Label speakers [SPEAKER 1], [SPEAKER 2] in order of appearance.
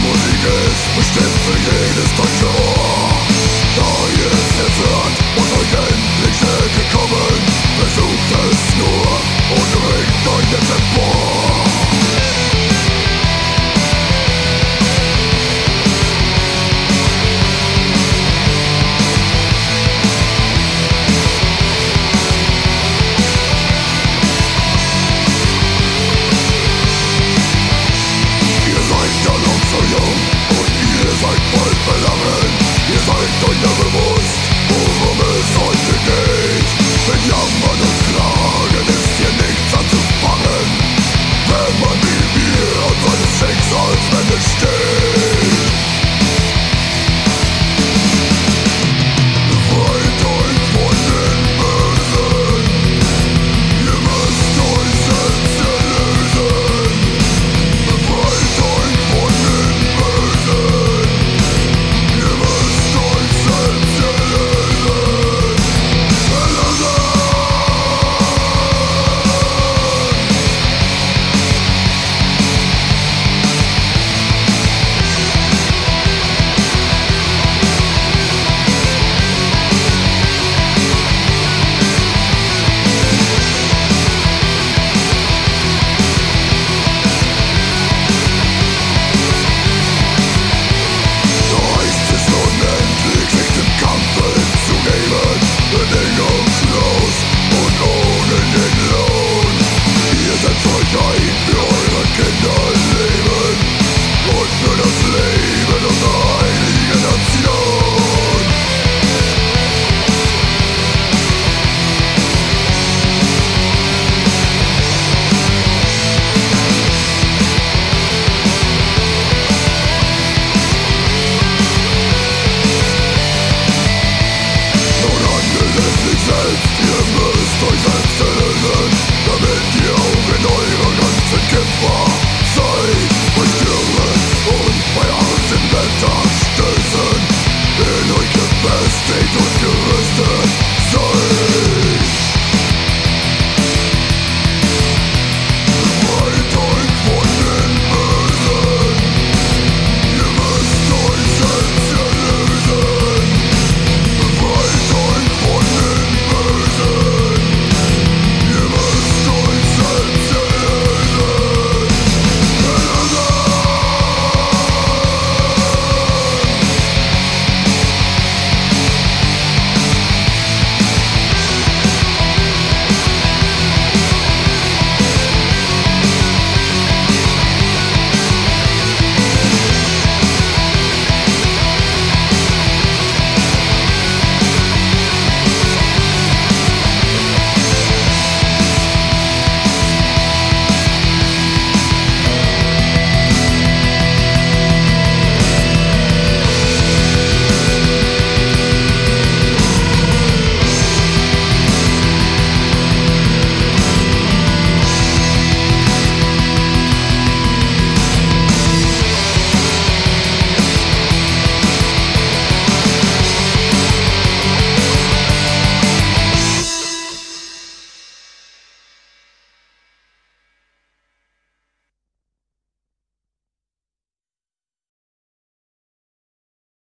[SPEAKER 1] Musik ist bestimmt für jedes deutsche Ohr. Da ihr es jetzt hört und euch endlich näher gekommen, versucht es nur und bringt euch jetzt empor. Seid euch ja bewusst, worum es heute geht. Mit Jammern und Klagen ist hier nichts anzufangen, wenn man wie wir an seines Schicksals Ende steht.